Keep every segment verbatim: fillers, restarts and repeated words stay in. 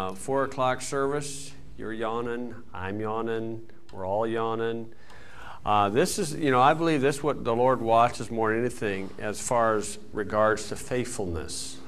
uh, four o'clock service. You're yawning, I'm yawning, we're all yawning. Uh, this is, you know, I believe this is what the Lord watches more than anything as far as regards to faithfulness.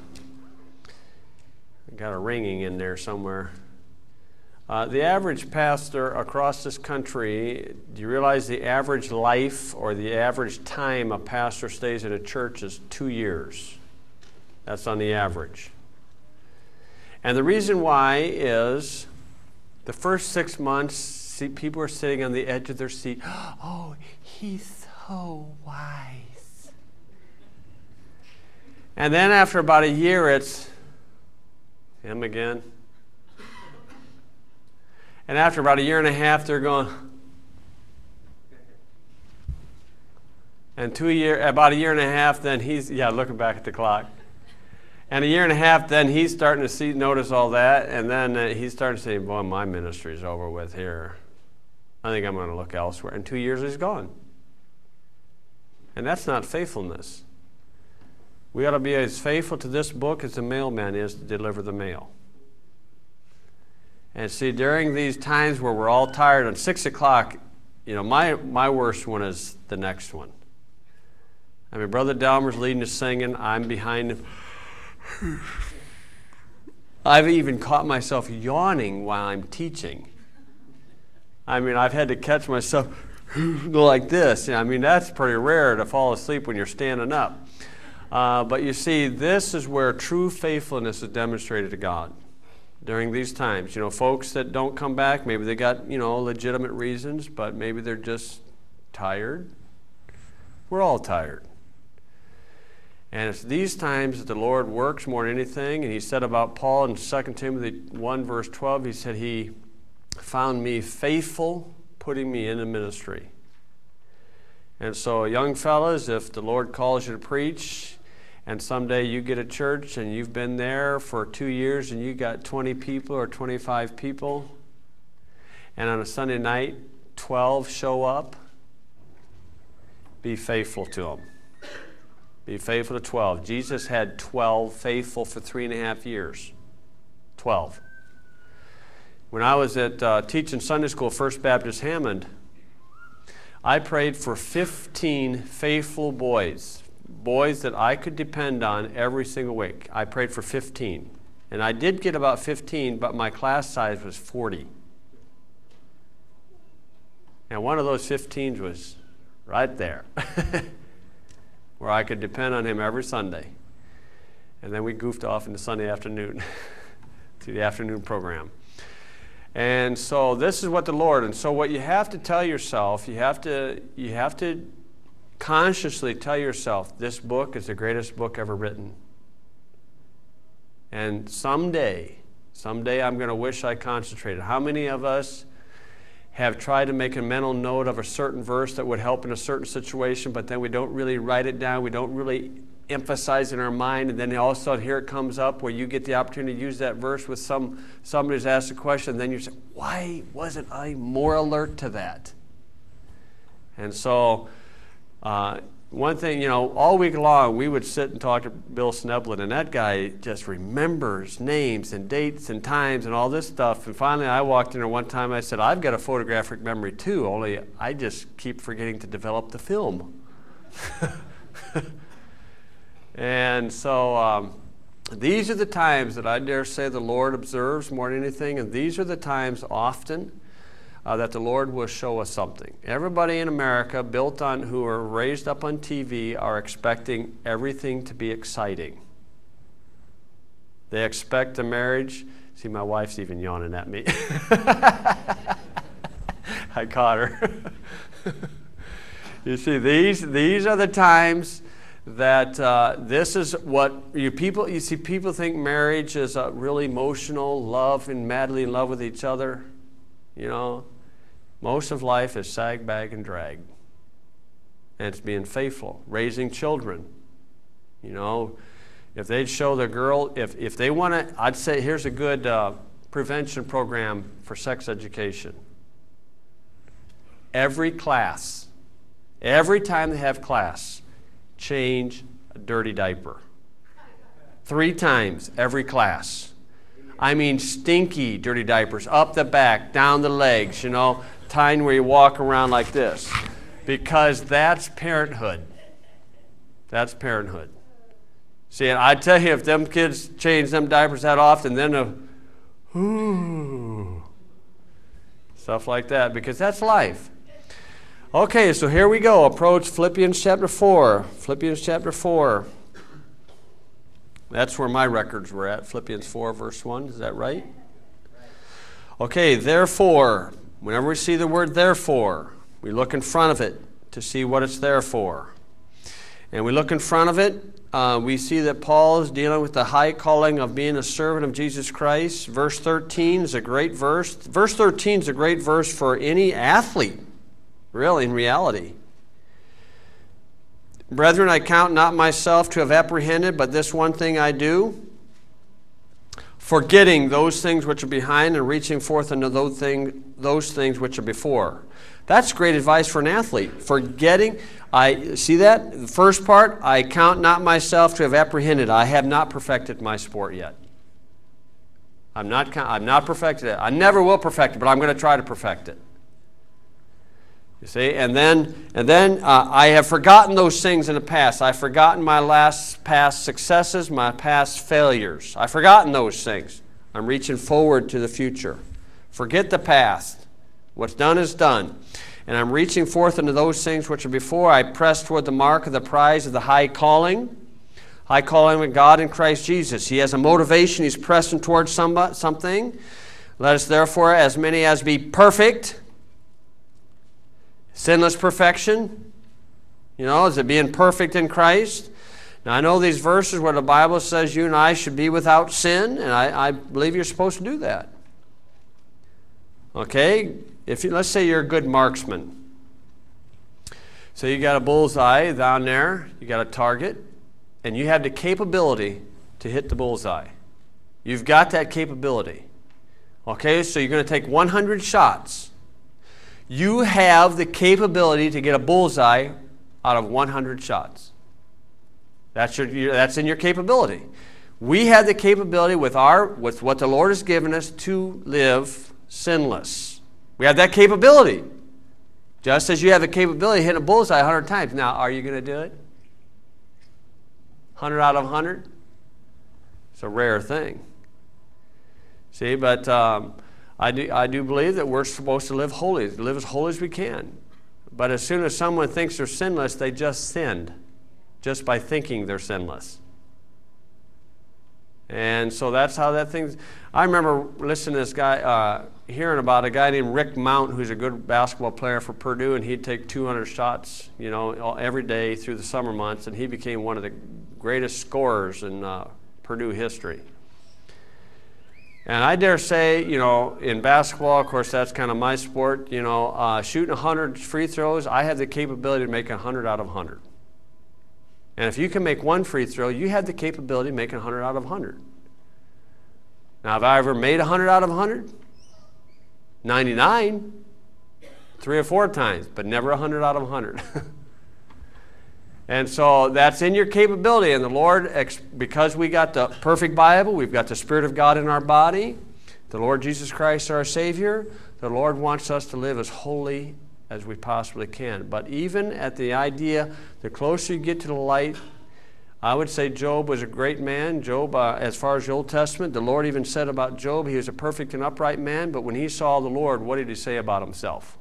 I got a ringing in there somewhere. Uh, the average pastor across this country, do you realize the average life or the average time a pastor stays in a church is two years? That's on the average. And the reason why is the first six months, see, people are sitting on the edge of their seat. Oh, he's so wise. And then after about a year, it's him again. And after about a year and a half, they're going. And two year, about a year and a half, then he's, yeah, looking back at the clock. And a year and a half, then he's starting to see, notice all that, and then uh, he's starting to say, boy, my ministry's over with here. I think I'm going to look elsewhere. In two years, he's gone. And that's not faithfulness. We ought to be as faithful to this book as the mailman is to deliver the mail. And see, during these times where we're all tired, at six o'clock, you know, my, my worst one is the next one. I mean, Brother Delmer's leading us singing. I'm behind him. I've even caught myself yawning while I'm teaching. I mean, I've had to catch myself go like this. I mean, that's pretty rare to fall asleep when you're standing up. Uh, but you see, this is where true faithfulness is demonstrated to God. During these times, you know, folks that don't come back, maybe they got, you know, legitimate reasons, but maybe they're just tired. We're all tired. And it's these times that the Lord works more than anything. And he said about Paul in Second Timothy one, verse twelve, he said, he found me faithful, putting me in the ministry. And so, young fellas, if the Lord calls you to preach, and someday you get a church and you've been there for two years and you got twenty people or twenty-five people, and on a Sunday night, twelve show up, be faithful to them. Be faithful to twelve. Jesus had twelve faithful for three and a half years. twelve. When I was at uh, teaching Sunday school, First Baptist Hammond, I prayed for fifteen faithful boys. Boys that I could depend on every single week. I prayed for fifteen. And I did get about fifteen, but my class size was forty. And one of those fifteens was right there, where I could depend on him every Sunday. And then we goofed off into Sunday afternoon to the afternoon program. And so this is what the Lord, and so what you have to tell yourself, you have to, you have to consciously tell yourself, this book is the greatest book ever written. And someday, someday I'm going to wish I concentrated. How many of us have tried to make a mental note of a certain verse that would help in a certain situation, but then we don't really write it down, we don't really emphasize in our mind, and then all of a sudden here it comes up where you get the opportunity to use that verse with some somebody's asked a question, and then you say, why wasn't I more alert to that? And so Uh, one thing, you know, all week long we would sit and talk to Bill Sneblin, and that guy just remembers names and dates and times and all this stuff. And finally I walked in there one time, I said, I've got a photographic memory too, only I just keep forgetting to develop the film. And so um, these are the times that I dare say the Lord observes more than anything, and these are the times often Uh, that the Lord will show us something. Everybody in America, built on, who are raised up on T V, are expecting everything to be exciting. They expect a marriage. See, my wife's even yawning at me. I caught her. You see, these these are the times that uh, this is what you people. You see, people think marriage is a really emotional love and madly in love with each other. You know, most of life is sag, bag, and drag. And it's being faithful, raising children. You know, if they'd show the girl, if, if they want to, I'd say here's a good uh, prevention program for sex education. Every class, every time they have class, change a dirty diaper. Three times every class. I mean stinky, dirty diapers, up the back, down the legs, you know, tying where you walk around like this. Because that's parenthood. That's parenthood. See, and I tell you, if them kids change them diapers that often, then a, ooh, stuff like that, because that's life. Okay, so here we go. Approach Philippians chapter four. Philippians chapter four. That's where my records were at. Philippians four, verse one. Is that right? Okay, therefore, whenever we see the word therefore, we look in front of it to see what it's there for. And we look in front of it, uh, we see that Paul is dealing with the high calling of being a servant of Jesus Christ. Verse thirteen is a great verse. Verse thirteen is a great verse for any athlete, really, in reality. Brethren, I count not myself to have apprehended, but this one thing I do, forgetting those things which are behind and reaching forth unto those, thing, those things which are before. That's great advice for an athlete. Forgetting, I see that? The first part, I count not myself to have apprehended. I have not perfected my sport yet. I'm not, I'm not perfected it. I never will perfect it, but I'm going to try to perfect it. You see, and then, and then uh, I have forgotten those things in the past. I've forgotten my last past successes, my past failures. I've forgotten those things. I'm reaching forward to the future. Forget the past. What's done is done. And I'm reaching forth into those things which are before. I press toward the mark of the prize of the high calling. High calling with God in Christ Jesus. He has a motivation. He's pressing towards somebody, something. Let us therefore, as many as be perfect, sinless perfection, you know, is it being perfect in Christ? Now, I know these verses where the Bible says you and I should be without sin, and I, I believe you're supposed to do that. Okay? If you, let's say you're a good marksman. So you got a bullseye down there, you got a target, and you have the capability to hit the bullseye. You've got that capability. Okay, so you're going to take one hundred shots. You have the capability to get a bullseye out of one hundred shots. That's, your, that's in your capability. We have the capability with, our, with what the Lord has given us to live sinless. We have that capability. Just as you have the capability of hitting a bullseye a hundred times. Now, are you going to do it? one hundred out of one hundred? It's a rare thing. See, but um, I, do, I do believe that we're supposed to live holy, live as holy as we can. But as soon as someone thinks they're sinless, they just sinned, just by thinking they're sinless. And so that's how that thing. I remember listening to this guy, uh, hearing about a guy named Rick Mount, who's a good basketball player for Purdue, and he'd take two hundred shots, you know, every day through the summer months, and he became one of the greatest scorers in uh, Purdue history. And I dare say, you know, in basketball, of course, that's kind of my sport, you know, uh, shooting one hundred free throws, I have the capability to make one hundred out of one hundred. And if you can make one free throw, you have the capability of making one hundred out of one hundred. Now, have I ever made one hundred out of one hundred? ninety-nine, three or four times, but never one hundred out of one hundred. And so that's in your capability. And the Lord, because we got the perfect Bible, we've got the Spirit of God in our body, the Lord Jesus Christ our Savior, the Lord wants us to live as holy as we possibly can. But even at the idea, the closer you get to the light, I would say Job was a great man. Job, uh, as far as the Old Testament, the Lord even said about Job, he was a perfect and upright man, but when he saw the Lord, what did he say about himself?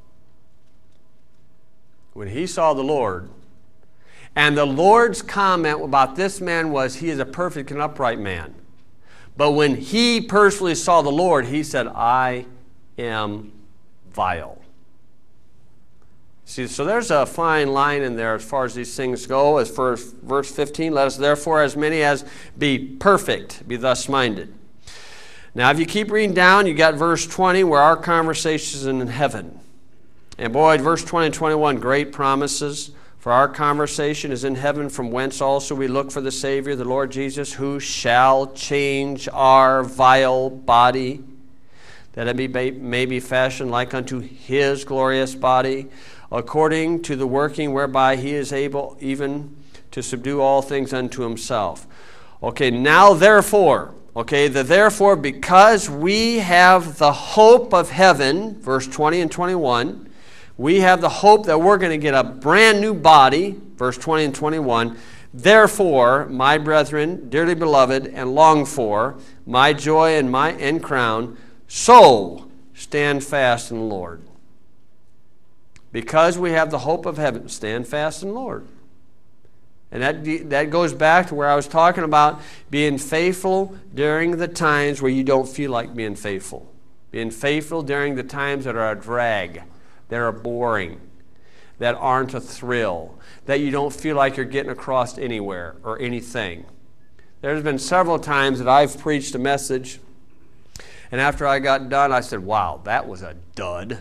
When he saw the Lord, and the Lord's comment about this man was, he is a perfect and upright man. But when he personally saw the Lord, he said, I am vile. See, so there's a fine line in there as far as these things go. As for verse fifteen, let us therefore as many as be perfect, be thus minded. Now, if you keep reading down, you got verse twenty, where our conversation is in heaven. And boy, verse twenty and twenty-one, great promises. For our conversation is in heaven, from whence also we look for the Savior, the Lord Jesus, who shall change our vile body, that it may, may be fashioned like unto his glorious body, according to the working whereby he is able even to subdue all things unto himself. Okay, now therefore, Okay, the therefore, because we have the hope of heaven, verse twenty and twenty-one, we have the hope that we're going to get a brand new body, verse twenty and twenty-one. Therefore, my brethren, dearly beloved and longed for, my joy and my end crown, so stand fast in the Lord. Because we have the hope of heaven, stand fast in the Lord. And that, that goes back to where I was talking about being faithful during the times where you don't feel like being faithful. Being faithful during the times that are a drag, that are boring, that aren't a thrill, that you don't feel like you're getting across anywhere or anything. There's been several times that I've preached a message, and after I got done, I said, wow, that was a dud.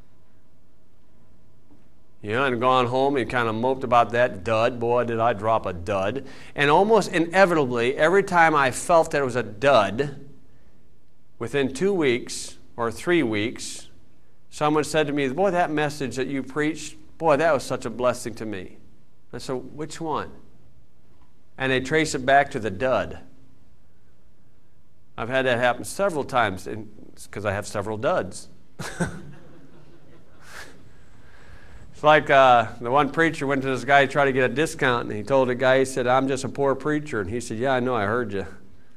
You know, and gone home and kind of moped about that dud. Boy, did I drop a dud. And almost inevitably, every time I felt that it was a dud, within two weeks or three weeks, someone said to me, boy, that message that you preached, boy, that was such a blessing to me. I said, which one? And they trace it back to the dud. I've had that happen several times because I have several duds. It's like uh, the one preacher went to this guy to try to get a discount, and he told the guy, he said, I'm just a poor preacher. And he said, yeah, I know, I heard you.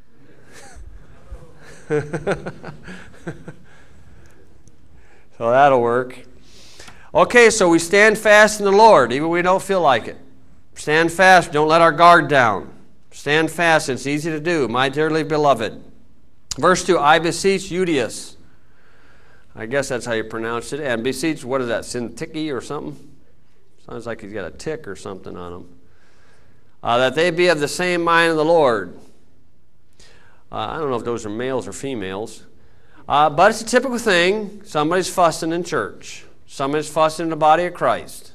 So that'll work. Okay, so we stand fast in the Lord, even when we don't feel like it. Stand fast, don't let our guard down. Stand fast, it's easy to do, my dearly beloved. Verse two, I beseech Euodias. I guess that's how you pronounce it. And beseech, what is that, Syntyche or something? Sounds like he's got a tick or something on him. Uh, that they be of the same mind of the Lord. Uh, I don't know if those are males or females. Uh, but it's a typical thing. Somebody's fussing in church. Somebody's fussing in the body of Christ.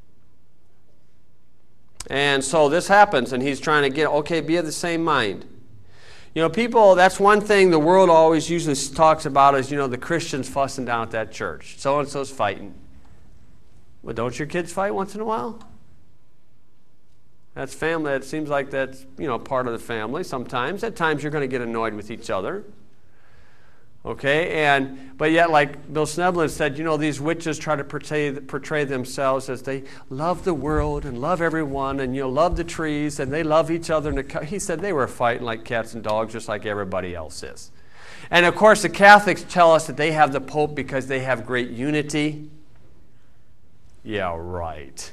And so this happens, and he's trying to get, okay, be of the same mind. You know, people, that's one thing the world always usually talks about is, you know, the Christians fussing down at that church. So-and-so's fighting. Well, don't your kids fight once in a while? That's family. It seems like that's, you know, part of the family sometimes. At times you're going to get annoyed with each other. Okay, and but yet, like Bill Sneblin said, you know, these witches try to portray, portray themselves as they love the world and love everyone and, you know, love the trees and they love each other. And the, he said they were fighting like cats and dogs just like everybody else is. And, of course, the Catholics tell us that they have the Pope because they have great unity. Yeah, right.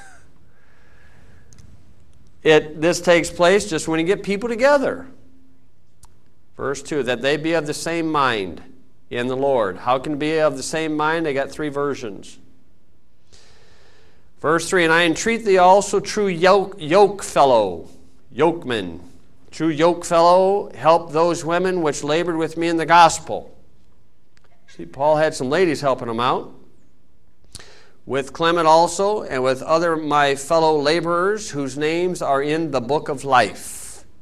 it This takes place just when you get people together. Verse two, that they be of the same mind in the Lord. How can be of the same mind? They got three versions. Verse three, and I entreat thee also, true yoke, yoke fellow, yokeman, true yoke fellow, help those women which labored with me in the gospel. See, Paul had some ladies helping him out. With Clement also, and with other my fellow laborers, whose names are in the book of life.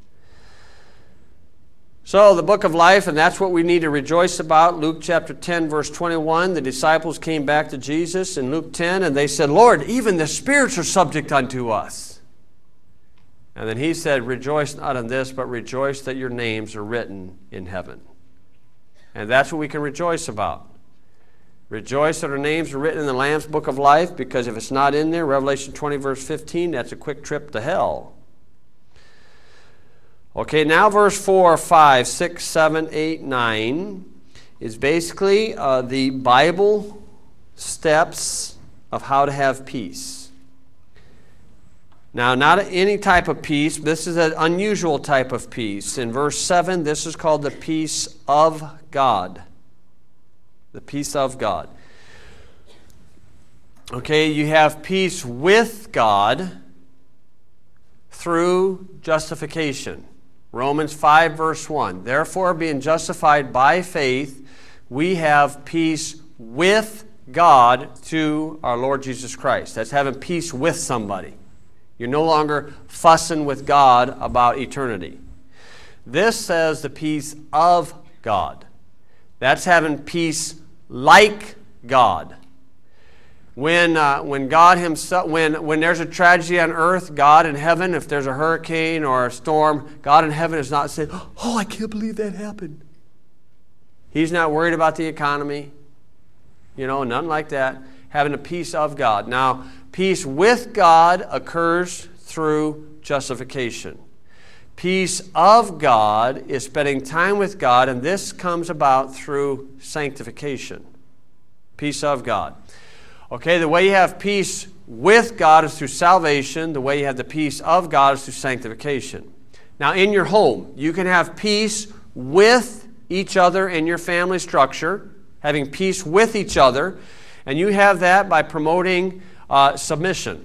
So the book of life, and that's what we need to rejoice about. Luke chapter ten, verse twenty-one, the disciples came back to Jesus in Luke ten, and they said, Lord, even the spirits are subject unto us. And then he said, rejoice not in this, but rejoice that your names are written in heaven. And that's what we can rejoice about. Rejoice that our names are written in the Lamb's book of life, because if it's not in there, Revelation twenty, verse fifteen, that's a quick trip to hell. Okay, now verse four, five, six, seven, eight, nine is basically uh, the Bible steps of how to have peace. Now, not any type of peace. This is an unusual type of peace. In verse seven, this is called the peace of God. The peace of God. Okay, you have peace with God through justification. Romans five, verse one. Therefore, being justified by faith, we have peace with God through our Lord Jesus Christ. That's having peace with somebody. You're no longer fussing with God about eternity. This says the peace of God. That's having peace like God. When, uh, when God himself, when, when there's a tragedy on earth, God in heaven, if there's a hurricane or a storm, God in heaven is not saying, oh, I can't believe that happened. He's not worried about the economy, you know, nothing like that. Having the peace of God. Now, peace with God occurs through justification. Peace of God is spending time with God, and this comes about through sanctification. Peace of God. Okay, the way you have peace with God is through salvation. The way you have the peace of God is through sanctification. Now, in your home, you can have peace with each other in your family structure, having peace with each other, and you have that by promoting uh, submission.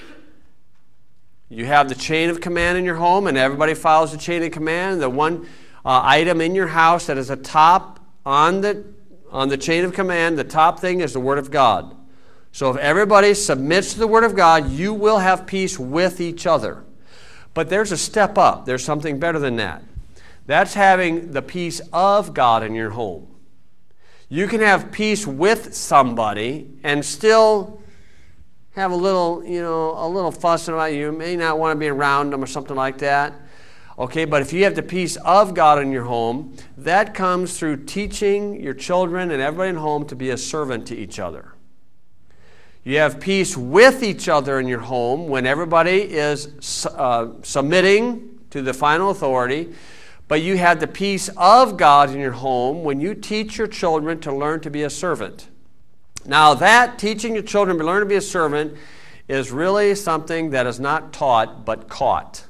You have the chain of command in your home, and everybody follows the chain of command. The one uh, item in your house that is a top on the, on the chain of command, the top thing is the Word of God. So if everybody submits to the Word of God, you will have peace with each other. But there's a step up. There's something better than that. That's having the peace of God in your home. You can have peace with somebody and still have a little, you know, a little fussing about you. You may not want to be around them or something like that. Okay, but if you have the peace of God in your home, that comes through teaching your children and everybody in the home to be a servant to each other. You have peace with each other in your home when everybody is uh, submitting to the final authority, but you have the peace of God in your home when you teach your children to learn to be a servant. Now that, teaching your children to learn to be a servant, is really something that is not taught but caught.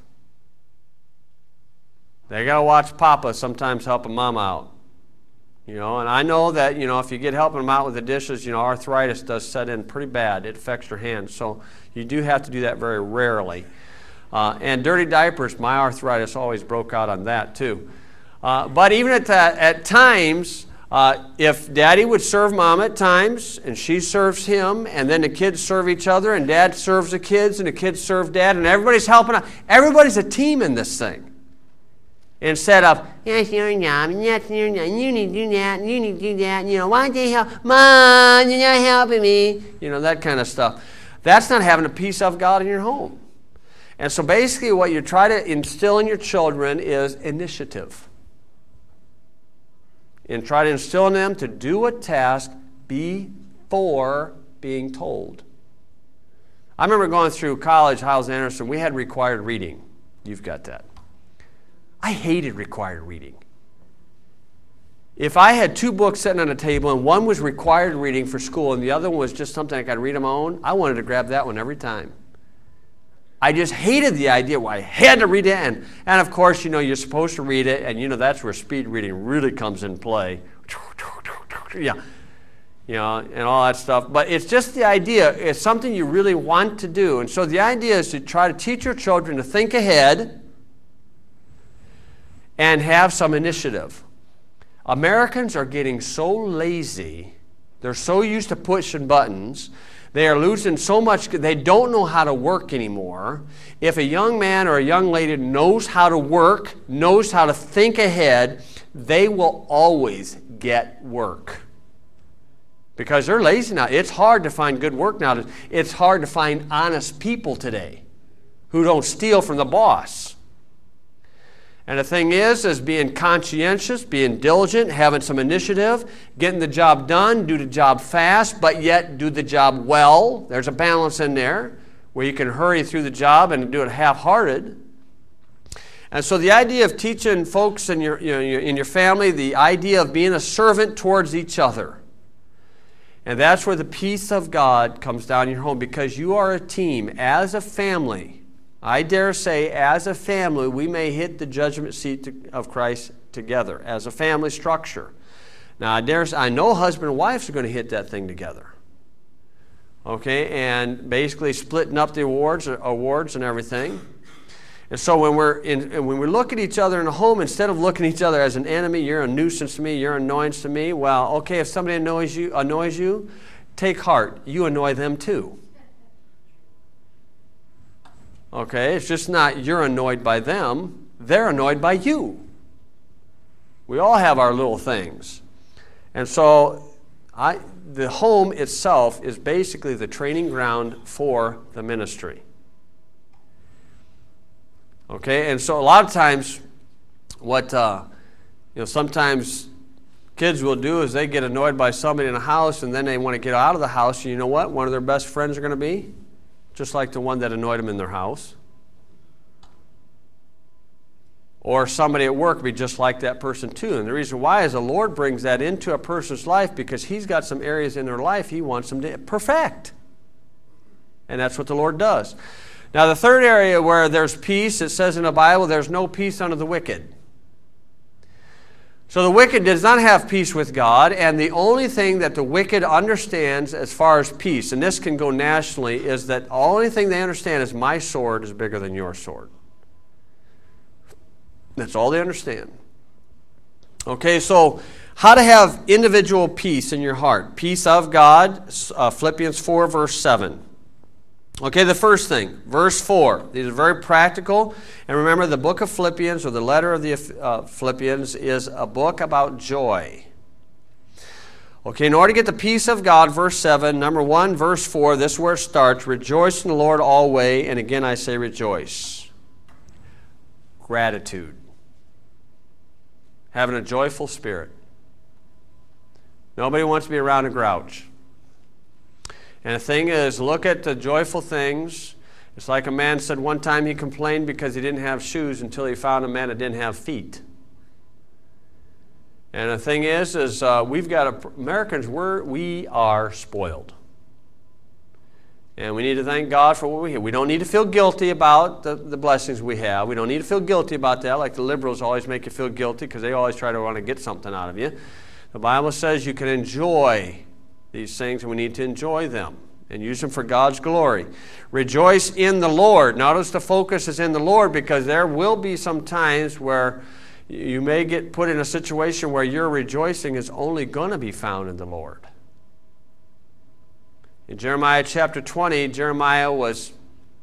They got to watch Papa sometimes helping Mama out. You know, and I know that, you know, if you get helping them out with the dishes, you know, arthritis does set in pretty bad. It affects your hands. So you do have to do that very rarely. Uh, and dirty diapers, my arthritis always broke out on that too. Uh, but even at, that, at times, uh, if Daddy would serve Mom at times, and she serves him, and then the kids serve each other, and Dad serves the kids, and the kids serve Dad, and everybody's helping out. Everybody's a team in this thing. Instead of, yes, your job, and that's your job, and you need to do that, and you need to do that, and, you know, why don't they help? Mom, you're not helping me. You know, that kind of stuff. That's not having a peace of God in your home. And so basically what you try to instill in your children is initiative. And try to instill in them to do a task before being told. I remember going through college, Hyles-Anderson, we had required reading. You've got that. I hated required reading. If I had two books sitting on a table and one was required reading for school and the other one was just something I could read on my own, I wanted to grab that one every time. I just hated the idea why I had to read it. And, and of course, you know, you're supposed to read it, and you know that's where speed reading really comes in play. Yeah, you know, and all that stuff. But it's just the idea. It's something you really want to do. And so the idea is to try to teach your children to think ahead and have some initiative. Americans are getting so lazy. They're so used to pushing buttons. They are losing so much. They don't know how to work anymore. If a young man or a young lady knows how to work, knows how to think ahead, they will always get work. Because they're lazy now. It's hard to find good work now. It's hard to find honest people today who don't steal from the boss. And the thing is, is being conscientious, being diligent, having some initiative, getting the job done, do the job fast, but yet do the job well. There's a balance in there where you can hurry through the job and do it half-hearted. And so the idea of teaching folks in your, you know, in your family, the idea of being a servant towards each other. And that's where the peace of God comes down in your home, because you are a team as a family. I dare say, as a family, we may hit the judgment seat of Christ together as a family structure. Now, I dare say, I know husband and wife are going to hit that thing together. Okay, and basically splitting up the awards, awards and everything. And so when we're in, when we look at each other in a home, instead of looking at each other as an enemy, you're a nuisance to me, you're an annoyance to me. Well, okay, if somebody annoys you, annoys you, take heart. You annoy them too. Okay, it's just not you're annoyed by them, they're annoyed by you. We all have our little things. And so I, the home itself is basically the training ground for the ministry. Okay, and so a lot of times, what uh, you know, sometimes kids will do is they get annoyed by somebody in a house, and then they want to get out of the house. And you know what? One of their best friends are going to be just like the one that annoyed them in their house. Or somebody at work be just like that person too. And the reason why is the Lord brings that into a person's life because He's got some areas in their life He wants them to perfect. And that's what the Lord does. Now the third area where there's peace, it says in the Bible, there's no peace under the wicked. So the wicked does not have peace with God, and the only thing that the wicked understands as far as peace, and this can go nationally, is that the only thing they understand is my sword is bigger than your sword. That's all they understand. Okay, so how to have individual peace in your heart. Peace of God, uh, Philippians four, verse seven. Okay, the first thing, verse four. These are very practical. And remember, the book of Philippians, or the letter of the uh, Philippians, is a book about joy. Okay, in order to get the peace of God, verse seven, number one, verse four, this is where it starts. Rejoice in the Lord always, and again I say rejoice. Gratitude. Having a joyful spirit. Nobody wants to be around a grouch. And the thing is, look at the joyful things. It's like a man said one time he complained because he didn't have shoes until he found a man that didn't have feet. And the thing is, is uh, we've got a, Americans, we're, we are spoiled. And we need to thank God for what we have. We don't need to feel guilty about the, the blessings we have. We don't need to feel guilty about that, like the liberals always make you feel guilty because they always try to want to get something out of you. The Bible says you can enjoy these things, and we need to enjoy them and use them for God's glory. Rejoice in the Lord. Notice the focus is in the Lord, because there will be some times where you may get put in a situation where your rejoicing is only going to be found in the Lord. In Jeremiah chapter twenty, Jeremiah was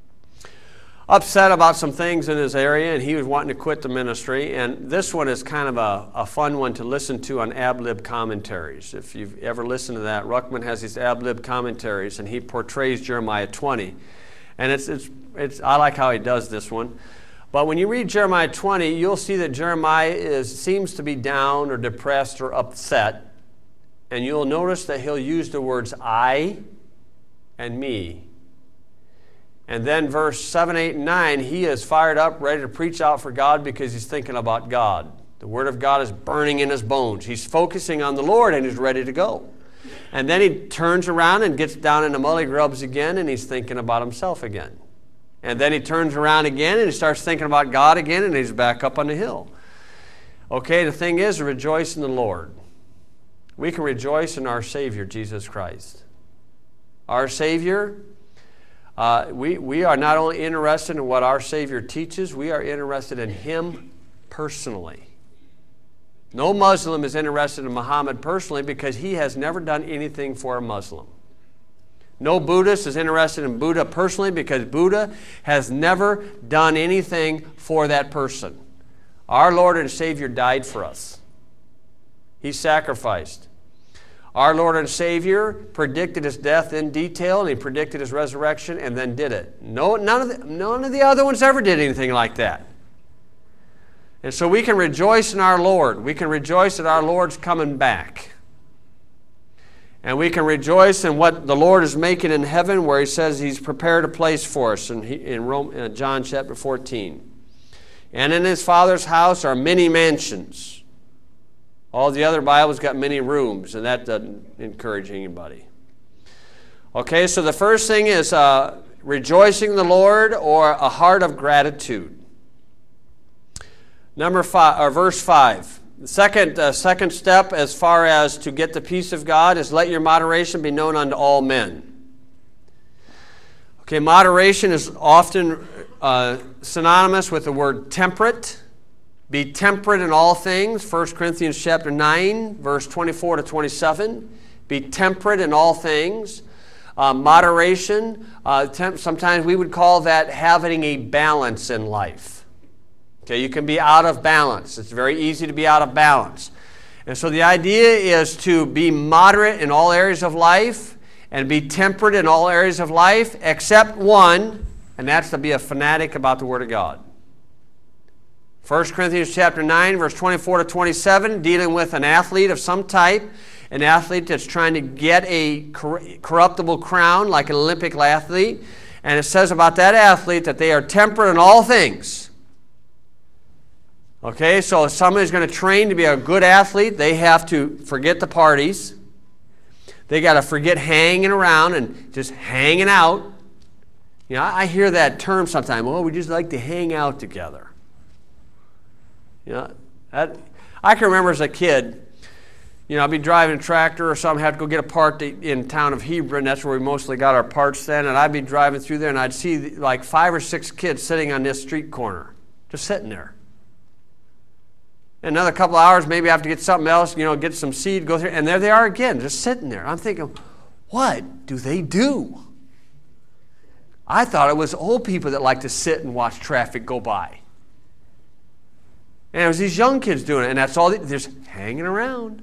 upset about some things in his area, and he was wanting to quit the ministry. And this one is kind of a, a fun one to listen to on Ad-lib commentaries. If you've ever listened to that, Ruckman has these Ad-lib commentaries, and he portrays Jeremiah twenty. And it's, it's, it's, I like how he does this one. But when you read Jeremiah twenty, you'll see that Jeremiah is, seems to be down or depressed or upset. And you'll notice that he'll use the words I and me. And then verse seven, eight, and nine, he is fired up, ready to preach out for God because he's thinking about God. The Word of God is burning in his bones. He's focusing on the Lord, and he's ready to go. And then he turns around and gets down in the mully grubs again, and he's thinking about himself again. And then he turns around again, and he starts thinking about God again, and he's back up on the hill. Okay, the thing is, rejoice in the Lord. We can rejoice in our Savior, Jesus Christ. Our Savior, uh, we, we are not only interested in what our Savior teaches, we are interested in Him personally. No Muslim is interested in Muhammad personally because he has never done anything for a Muslim. No Buddhist is interested in Buddha personally because Buddha has never done anything for that person. Our Lord and Savior died for us. He sacrificed. Our Lord and Savior predicted His death in detail, and He predicted His resurrection and then did it. No, none of the, none of the other ones ever did anything like that. And so we can rejoice in our Lord. We can rejoice that our Lord's coming back. And we can rejoice in what the Lord is making in heaven, where He says He's prepared a place for us in, in, Rome, in John chapter fourteen. And in His Father's house are many mansions. All the other Bibles got many rooms, and that doesn't encourage anybody. Okay, so the first thing is uh, rejoicing in the Lord, or a heart of gratitude. Number five, or verse five. The second, uh, second step as far as to get the peace of God is let your moderation be known unto all men. Okay, moderation is often uh, synonymous with the word temperate. Be temperate in all things, First Corinthians chapter nine, verse twenty-four to twenty-seven. Be temperate in all things. Uh, moderation, uh, temp- sometimes we would call that having a balance in life. Okay, you can be out of balance. It's very easy to be out of balance. And so the idea is to be moderate in all areas of life and be temperate in all areas of life except one, and that's to be a fanatic about the Word of God. First Corinthians chapter nine, verse twenty-four to twenty-seven, dealing with an athlete of some type, an athlete that's trying to get a corruptible crown like an Olympic athlete. And it says about that athlete that they are temperate in all things. Okay, so if somebody's going to train to be a good athlete, they have to forget the parties. They got to forget hanging around and just hanging out. You know, I hear that term sometimes. Oh, we just like to hang out together. You know, that, I can remember as a kid, you know, I'd be driving a tractor or something, have to go get a part in town of Hebron. That's where we mostly got our parts then. And I'd be driving through there and I'd see like five or six kids sitting on this street corner, just sitting there. And another couple of hours, maybe I have to get something else, you know, get some seed, go through, and there they are again, just sitting there. I'm thinking, what do they do? I thought it was old people that like to sit and watch traffic go by. And it was these young kids doing it, and that's all, they, they're just hanging around.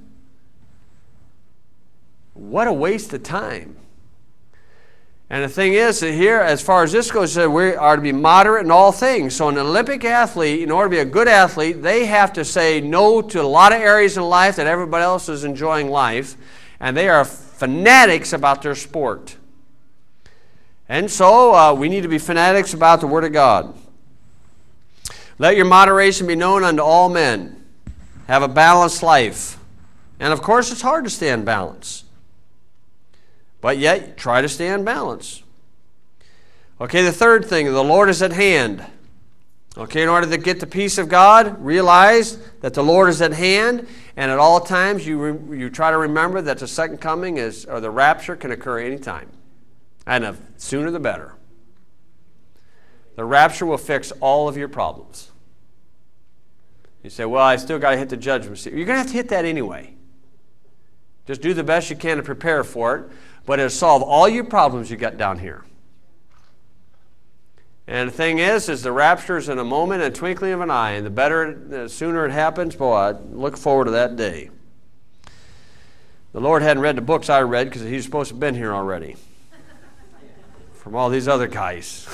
What a waste of time. And the thing is that here, as far as this goes, we are to be moderate in all things. So an Olympic athlete, in order to be a good athlete, they have to say no to a lot of areas in life that everybody else is enjoying life. And they are fanatics about their sport. And so uh, we need to be fanatics about the Word of God. Let your moderation be known unto all men. Have a balanced life. And of course, it's hard to stay in balance. But yet, try to stay in balance. Okay, the third thing, the Lord is at hand. Okay, in order to get the peace of God, realize that the Lord is at hand, and at all times you re- you try to remember that the second coming is, or the rapture can occur anytime. And the sooner the better. The rapture will fix all of your problems. You say, well, I still got to hit the judgment seat. You're going to have to hit that anyway. Just do the best you can to prepare for it, but it'll solve all your problems you got down here. And the thing is, is the rapture is in a moment and a twinkling of an eye, and the better, the sooner it happens, boy, I look forward to that day. The Lord hadn't read the books I read because He's supposed to have been here already from all these other guys.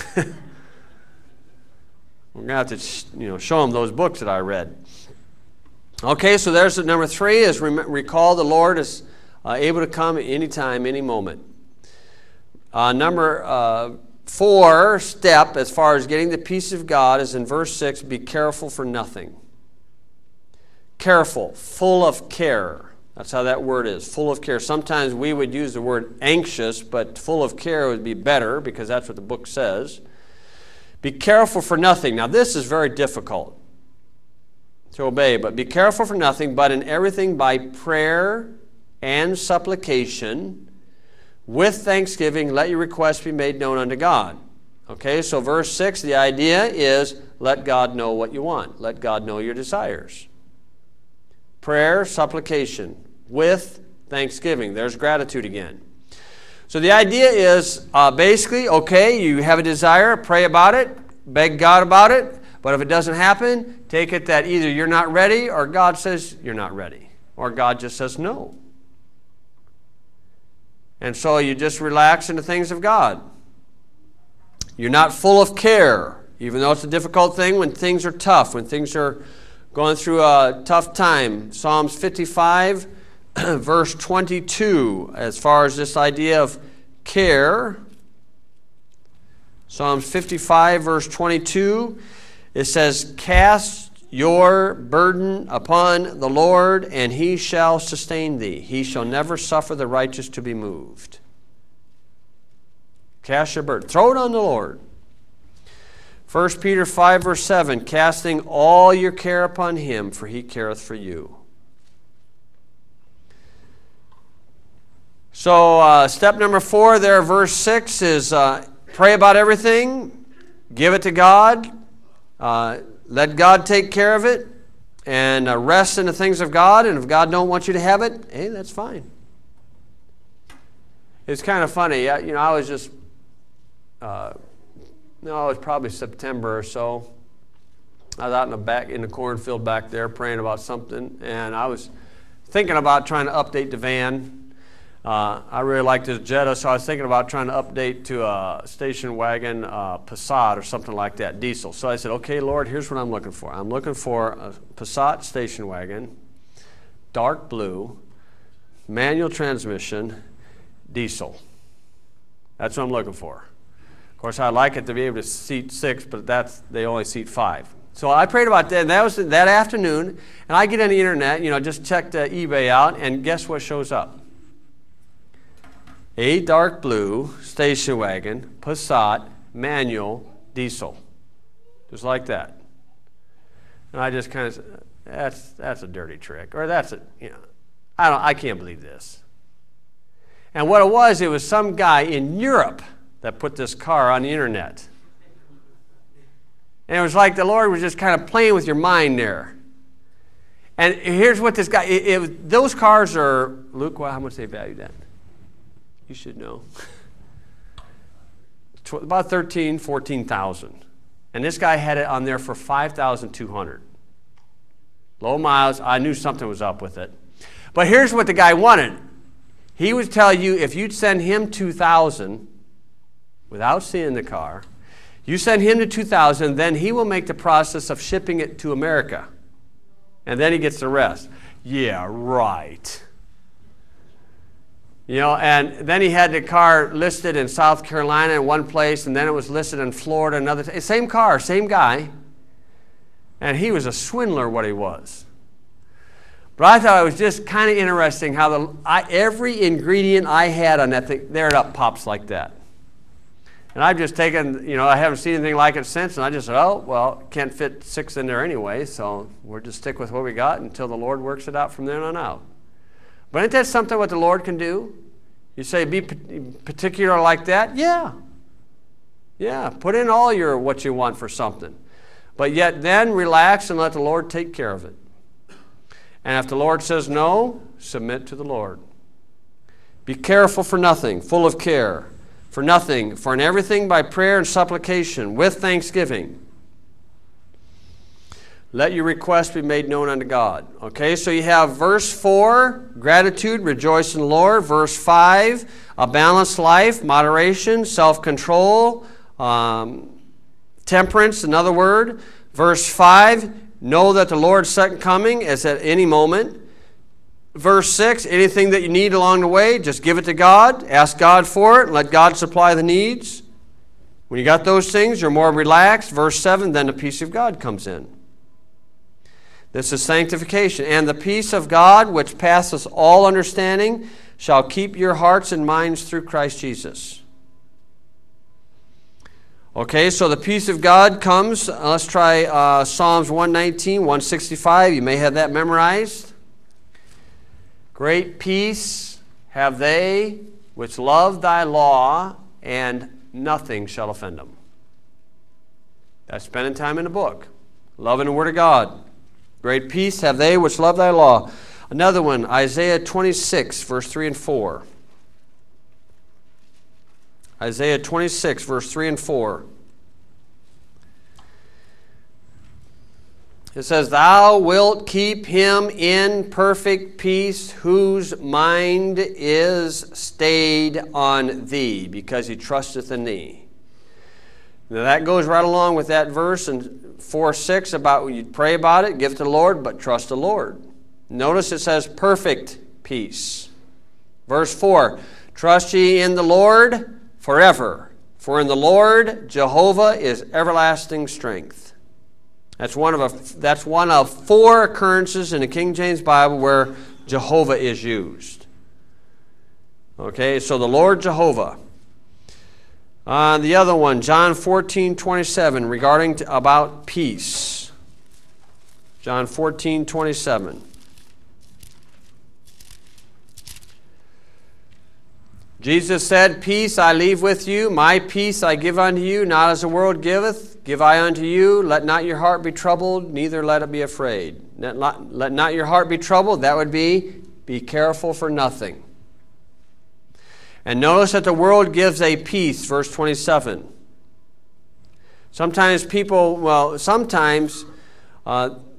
We're going to have to, you know, show them those books that I read. Okay, so there's the number three, is rem- recall the Lord is uh, able to come anytime, any moment. Uh, number uh, four step, as far as getting the peace of God, is in verse six, be careful for nothing. Careful, full of care. That's how that word is, full of care. Sometimes we would use the word anxious, but full of care would be better because that's what the book says. Be careful for nothing. Now, this is very difficult to obey, but be careful for nothing, but in everything by prayer and supplication, with thanksgiving, let your requests be made known unto God. Okay, so verse six, the idea is let God know what you want. Let God know your desires. Prayer, supplication, with thanksgiving. There's gratitude again. So the idea is uh, basically, okay, you have a desire, pray about it, beg God about it, but if it doesn't happen, take it that either you're not ready or God says you're not ready, or God just says no. And so you just relax in the things of God. You're not full of care, even though it's a difficult thing when things are tough, when things are going through a tough time. Psalms fifty-five, verse twenty-two, as far as this idea of care. Psalms fifty-five, verse twenty-two, it says, cast your burden upon the Lord, and He shall sustain thee. He shall never suffer the righteous to be moved. Cast your burden. Throw it on the Lord. First Peter five, verse seven, casting all your care upon Him, for He careth for you. So uh, step number four there, verse six, is uh, pray about everything, give it to God, uh, let God take care of it, and uh, rest in the things of God, and if God don't want you to have it, hey, that's fine. It's kind of funny. I, you know, I was just, uh, no, it was probably September or so. I was out in the back, in the cornfield back there praying about something, and I was thinking about trying to update the van. Uh, I really like this Jetta, so I was thinking about trying to update to a station wagon uh, Passat or something like that, diesel. So I said, okay, Lord, here's what I'm looking for. I'm looking for a Passat station wagon, dark blue, manual transmission, diesel. That's what I'm looking for. Of course, I'd like it to be able to seat six, but that's they only seat five. So I prayed about that, and that was that afternoon, and I get on the internet, you know, just checked uh, eBay out, and guess what shows up? A dark blue station wagon, Passat, manual, diesel. Just like that. And I just kind of said, that's, that's a dirty trick. Or that's a, you know, I don't, I can't believe this. And what it was, it was some guy in Europe that put this car on the internet. And it was like the Lord was just kind of playing with your mind there. And here's what this guy, it, it, those cars are, Luke, well, how much they valued at? You should know. About thirteen, fourteen thousand. And this guy had it on there for five thousand two hundred. Low miles. I knew something was up with it. But here's what the guy wanted. He would tell you if you'd send him two thousand without seeing the car, you send him to two thousand, then he will make the process of shipping it to America. And then he gets the rest. Yeah, right. You know, and then he had the car listed in South Carolina in one place, and then it was listed in Florida another time. Same car, same guy. And he was a swindler, what he was. But I thought it was just kind of interesting how the I, every ingredient I had on that thing, there it up pops like that. And I've just taken, you know, I haven't seen anything like it since, and I just said, oh, well, can't fit six in there anyway, so we'll just stick with what we got until the Lord works it out from there on out. But isn't that something what the Lord can do? You say, be particular like that? Yeah. Yeah, put in all your what you want for something. But yet then relax and let the Lord take care of it. And if the Lord says no, submit to the Lord. Be careful for nothing, full of care. For nothing, for in everything by prayer and supplication, with thanksgiving. Let your request be made known unto God. Okay, so you have verse four, gratitude, rejoice in the Lord. Verse five, a balanced life, moderation, self-control, um, temperance, another word. Verse five, know that the Lord's second coming is at any moment. Verse six, anything that you need along the way, just give it to God. Ask God for it and let God supply the needs. When you got those things, you're more relaxed. Verse seven, then the peace of God comes in. This is sanctification. And the peace of God, which passeth all understanding, shall keep your hearts and minds through Christ Jesus. Okay, so the peace of God comes. Let's try uh, Psalms one nineteen, one sixty-five. You may have that memorized. Great peace have they which love thy law, and nothing shall offend them. That's spending time in the book, loving the Word of God. Great peace have they which love thy law. Another one, Isaiah twenty-six, verse three and four. Isaiah twenty-six, verse three and four. It says, thou wilt keep him in perfect peace whose mind is stayed on thee, because he trusteth in thee. Now that goes right along with that verse in four six about you pray about it, give it to the Lord, but trust the Lord. Notice it says perfect peace. Verse four, trust ye in the Lord forever, for in the Lord Jehovah is everlasting strength. That's one of a, that's one of four occurrences in the King James Bible where Jehovah is used. Okay, so the Lord Jehovah. Uh, the other one, John fourteen twenty-seven, regarding to, about peace. John fourteen twenty-seven. Jesus said, peace I leave with you, my peace I give unto you, not as the world giveth, give I unto you. Let not your heart be troubled, neither let it be afraid. Let not, let not your heart be troubled, that would be, be careful for nothing. And notice that the world gives a peace, verse twenty-seven. Sometimes people, well, sometimes uh,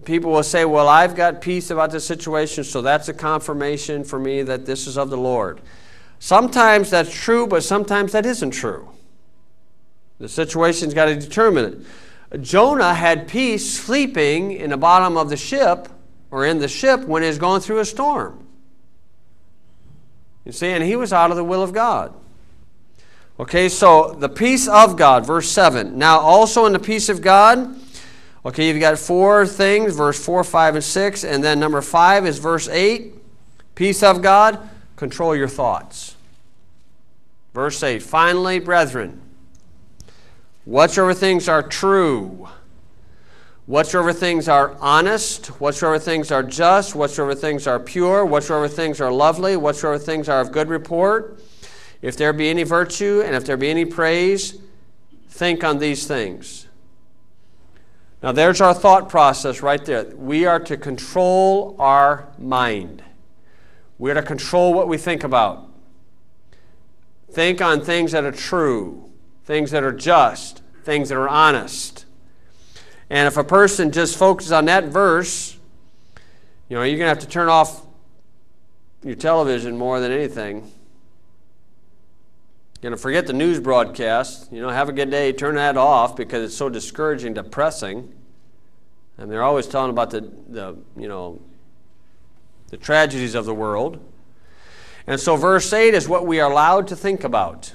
people will say, well, I've got peace about this situation, so that's a confirmation for me that this is of the Lord. Sometimes that's true, but sometimes that isn't true. The situation's got to determine it. Jonah had peace sleeping in the bottom of the ship, or in the ship, when he was going through a storm. You see, and he was out of the will of God. Okay, so the peace of God, verse seven. Now also in the peace of God, okay, you've got four things, verse four, five, and six. And then number five is verse eight. Peace of God, control your thoughts. Verse eight, finally, brethren, whatsoever things are true, whatsoever things are honest, whatsoever things are just, whatsoever things are pure, whatsoever things are lovely, whatsoever things are of good report, if there be any virtue and if there be any praise, think on these things. Now there's our thought process right there. We are to control our mind. We are to control what we think about. Think on things that are true, things that are just, things that are honest. And if a person just focuses on that verse, you know, you're going to have to turn off your television more than anything. You're going to forget the news broadcast. You know, have a good day, turn that off because it's so discouraging, depressing. And they're always telling about the, the you know, the tragedies of the world. And so verse eight is what we are allowed to think about.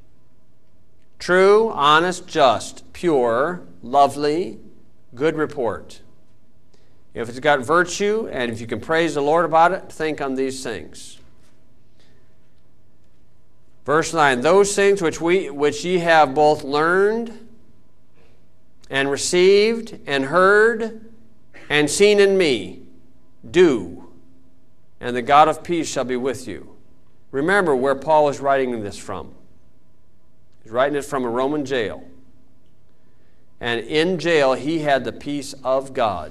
True, honest, just, pure, lovely, good report. If it's got virtue and if you can praise the Lord about it, think on these things. Verse nine, those things which we which ye have both learned and received and heard and seen in me, do, and the God of peace shall be with you. Remember where Paul was writing this from. He's writing it from a Roman jail. And in jail, he had the peace of God.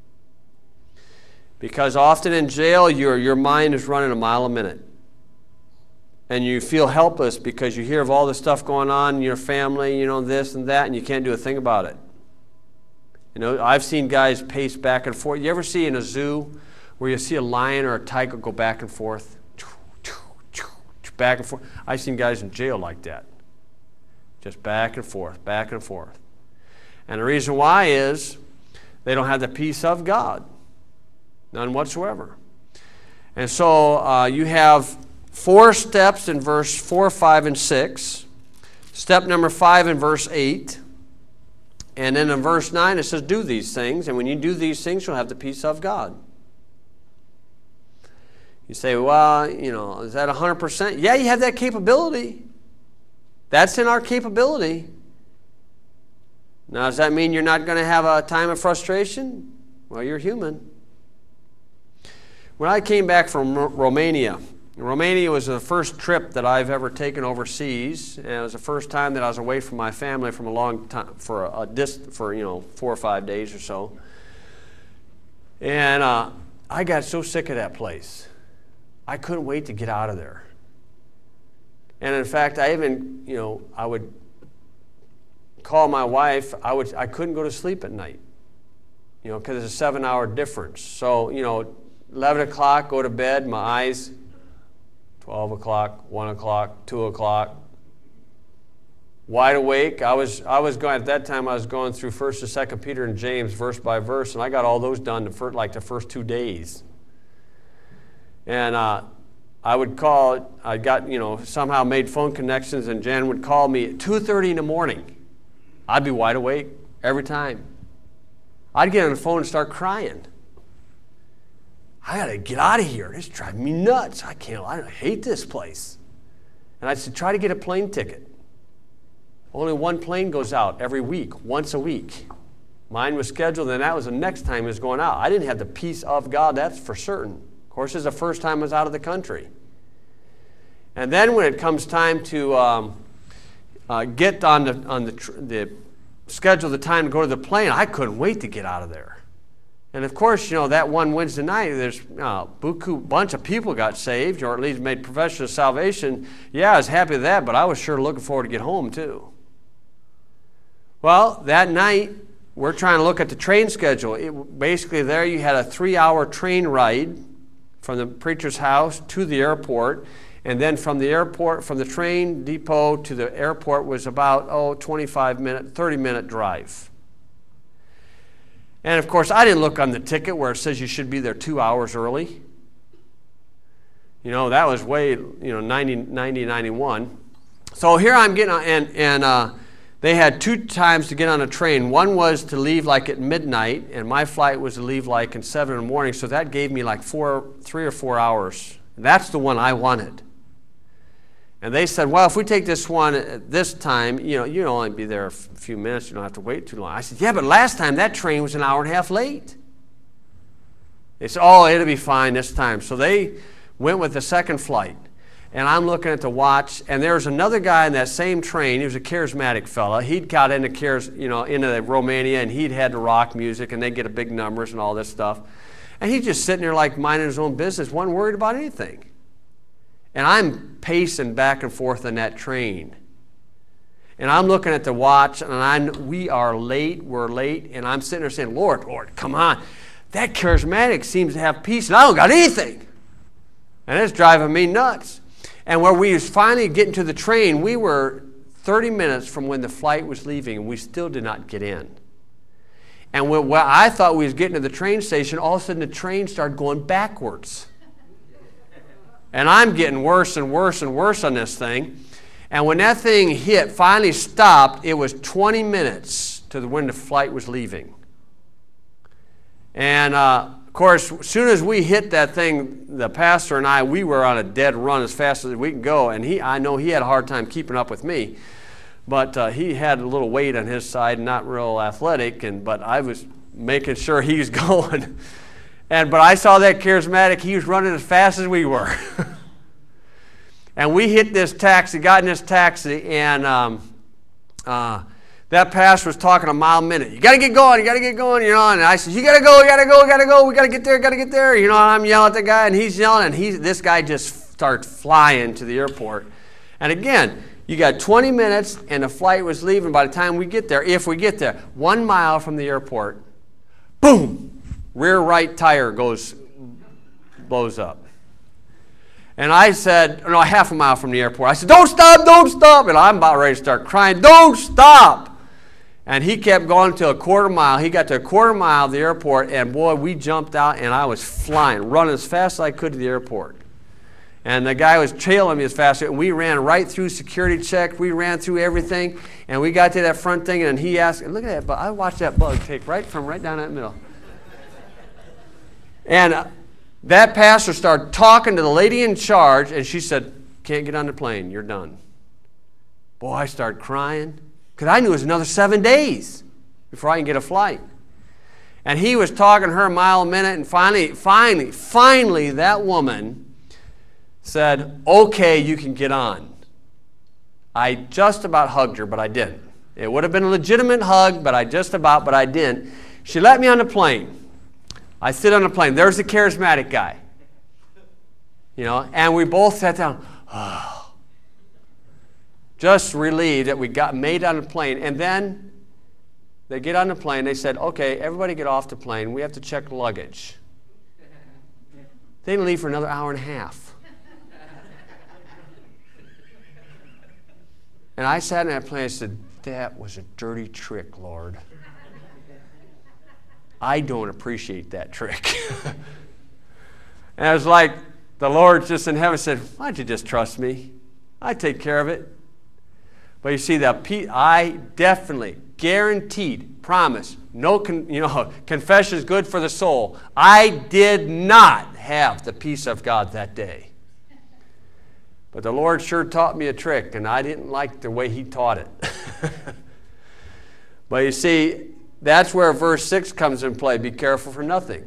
Because often in jail, your, your mind is running a mile a minute. And you feel helpless because you hear of all the stuff going on in your family, you know, this and that, and you can't do a thing about it. You know, I've seen guys pace back and forth. You ever see in a zoo where you see a lion or a tiger go back and forth? Back and forth. I've seen guys in jail like that. Just back and forth, back and forth. And the reason why is they don't have the peace of God. None whatsoever. And so uh, you have four steps in verse four, five, and six. Step number five in verse eight. And then in verse nine it says, do these things. And when you do these things, you'll have the peace of God. You say, well, you know, is that one hundred percent? Yeah, you have that capability. That's in our capability. Now, does that mean you're not going to have a time of frustration? Well, you're human. When I came back from R- Romania, Romania was the first trip that I've ever taken overseas, and it was the first time that I was away from my family from a long time, for a, a dist- for you know four or five days or so. And uh, I got so sick of that place. I couldn't wait to get out of there. And in fact, I even, you know, I would call my wife. I would, I couldn't go to sleep at night, you know, because it's a seven-hour difference. So, you know, eleven o'clock, go to bed, my eyes, twelve o'clock, one o'clock, two o'clock, wide awake. I was, I was going, at that time, I was going through First and Second Peter and James verse by verse, and I got all those done the first, like the first two days. And uh, I would call, I got, you know, somehow made phone connections, and Jan would call me at two thirty in the morning. I'd be wide awake every time. I'd get on the phone and start crying. I got to get out of here. It's driving me nuts. I can't, I hate this place. And I said, try to get a plane ticket. Only one plane goes out every week, once a week. Mine was scheduled, and that was the next time it was going out. I didn't have the peace of God, that's for certain. Of course, it's the first time I was out of the country. And then when it comes time to um, uh, get on the on the, tr- the schedule, the time to go to the plane, I couldn't wait to get out of there. And of course, you know, that one Wednesday night, there's a uh, buku bunch of people got saved, or at least made profession of salvation. Yeah, I was happy with that, but I was sure looking forward to get home too. Well, that night, we're trying to look at the train schedule. It, basically, there you had a three-hour train ride from the preacher's house to the airport, and then from the airport, from the train depot to the airport was about, oh, twenty-five minute, thirty minute drive. And of course, I didn't look on the ticket where it says you should be there two hours early. You know, that was way, you know, ninety, ninety, ninety-one. So here I'm getting on, and, and uh, they had two times to get on a train. One was to leave like at midnight, and my flight was to leave like at seven in the morning, so that gave me like four, three or four hours. That's the one I wanted. And they said, well, if we take this one at this time, you know, you'll only be there a few minutes. You don't have to wait too long. I said, yeah, but last time that train was an hour and a half late. They said, oh, it'll be fine this time. So they went with the second flight. And I'm looking at the watch, and there was another guy in that same train. He was a charismatic fella. He'd got into, charis, you know, into the Romania, and he'd had the rock music, and they'd get a big numbers and all this stuff. And he's just sitting there like minding his own business, wasn't worried about anything. And I'm pacing back and forth on that train. And I'm looking at the watch, and I, we are late, we're late, and I'm sitting there saying, Lord, Lord, come on. That charismatic seems to have peace, and I don't got anything. And it's driving me nuts. And where we was finally getting to the train, we were thirty minutes from when the flight was leaving, and we still did not get in. And when, when I thought we was getting to the train station, all of a sudden the train started going backwards. And I'm getting worse and worse and worse on this thing. And when that thing hit, finally stopped, it was twenty minutes to the, when the flight was leaving. And uh, of course, as soon as we hit that thing, the pastor and I, we were on a dead run as fast as we could go. And he, I know he had a hard time keeping up with me. But uh, he had a little weight on his side, not real athletic. And but I was making sure he was going. And but I saw that charismatic, he was running as fast as we were. And we hit this taxi, got in this taxi, and um, uh, that pastor was talking a mile a minute. You got to get going, you got to get going, you know. And I said, you got to go, you got to go, you got to go, we got to get there, got to get there. You know, and I'm yelling at the guy, and he's yelling, and he's, this guy just starts flying to the airport. And again, you got twenty minutes, and the flight was leaving by the time we get there, if we get there. One mile from the airport, boom! Rear right tire goes, blows up. And I said, no, half a mile from the airport. I said, don't stop, don't stop. And I'm about ready to start crying, don't stop. And he kept going until a quarter mile. He got to a quarter mile of the airport, and boy, we jumped out, and I was flying, running as fast as I could to the airport. And the guy was trailing me as fast, and we ran right through security check. We ran through everything, and we got to that front thing, and he asked, look at that bug. I watched that bug take right from right down that middle. And uh, that pastor started talking to the lady in charge, and she said, can't get on the plane, you're done. Boy, I started crying, because I knew it was another seven days before I can get a flight. And he was talking to her a mile a minute, and finally, finally, finally, that woman said, okay, you can get on. I just about hugged her, but I didn't. It would have been a legitimate hug, but I just about, but I didn't. She let me on the plane. I sit on the plane. There's the charismatic guy. You know, and we both sat down. Oh, just relieved that we got made on the plane. And then they get on the plane. They said, okay, everybody get off the plane. We have to check luggage. They didn't leave for another hour and a half. And I sat in that plane and said, that was a dirty trick, Lord. I don't appreciate that trick. And it was like the Lord just in heaven said, why don't you just trust me? I take care of it. But you see, that I definitely, guaranteed, promise, no, con, you know, confession is good for the soul. I did not have the peace of God that day. But the Lord sure taught me a trick, and I didn't like the way He taught it. But you see, that's where verse six comes in play. Be careful for nothing.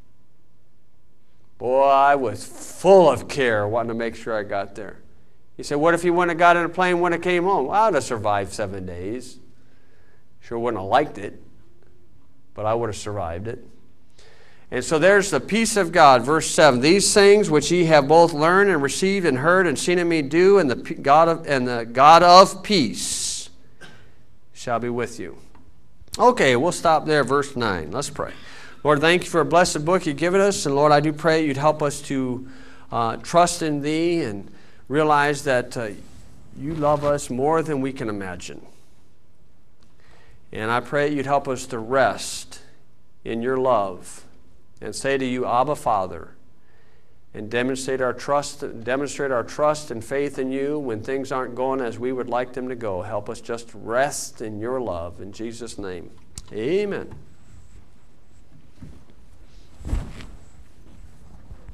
Boy, I was full of care, wanting to make sure I got there. He said, what if he wouldn't have got in a plane when it came home? Well, I would have survived seven days. Sure wouldn't have liked it, but I would have survived it. And so there's the peace of God, verse seven. These things which ye have both learned and received and heard and seen in me do, and the God of, and the God of peace shall be with you. Okay, we'll stop there, verse nine. Let's pray. Lord, thank you for a blessed book you've given us. And Lord, I do pray you'd help us to uh, trust in thee and realize that uh, you love us more than we can imagine. And I pray you'd help us to rest in your love and say to you, Abba, Father, and demonstrate our trust, demonstrate our trust and faith in you when things aren't going as we would like them to go. Help us just rest in your love. In Jesus' name, amen.